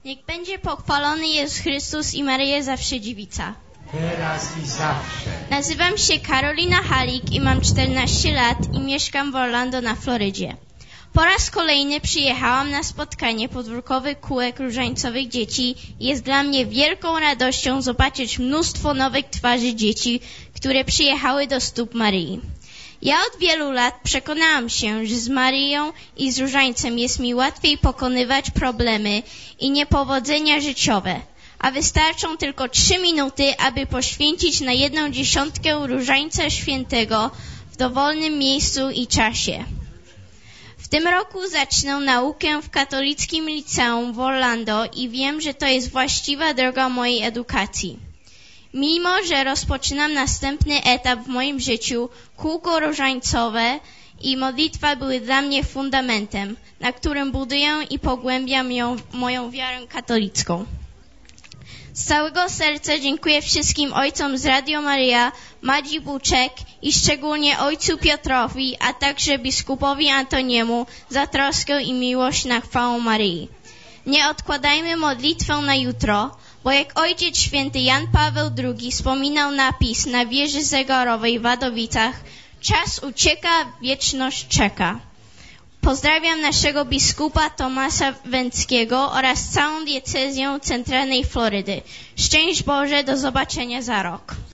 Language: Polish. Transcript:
Niech będzie pochwalony Jezus Chrystus i Maryja zawsze dziewica. Teraz i zawsze. Nazywam się Karolina Halik i mam 14 lat i mieszkam w Orlando na Florydzie. Po raz kolejny przyjechałam na spotkanie podwórkowych kółek różańcowych dzieci i jest dla mnie wielką radością zobaczyć mnóstwo nowych twarzy dzieci, które przyjechały do stóp Maryi. Ja od wielu lat przekonałam się, że z Maryją i z różańcem jest mi łatwiej pokonywać problemy i niepowodzenia życiowe, a wystarczą tylko 3 minuty, aby poświęcić na 1/10 różańca świętego w dowolnym miejscu i czasie. W tym roku zacznę naukę w katolickim liceum w Orlando i wiem, że to jest właściwa droga mojej edukacji. Mimo że rozpoczynam następny etap w moim życiu, kółko różańcowe i modlitwa były dla mnie fundamentem, na którym buduję i pogłębiam moją wiarę katolicką. Z całego serca dziękuję wszystkim ojcom z Radio Maryja, Madzi Buczek i szczególnie ojcu Piotrowi, a także biskupowi Antoniemu za troskę i miłość na chwałę Maryi. Nie odkładajmy modlitwę na jutro, bo jak ojciec święty Jan Paweł II wspominał napis na wieży zegarowej w Wadowicach, czas ucieka, wieczność czeka. Pozdrawiam naszego biskupa Tomasa Węckiego oraz całą diecezję centralnej Florydy. Szczęść Boże, do zobaczenia za rok.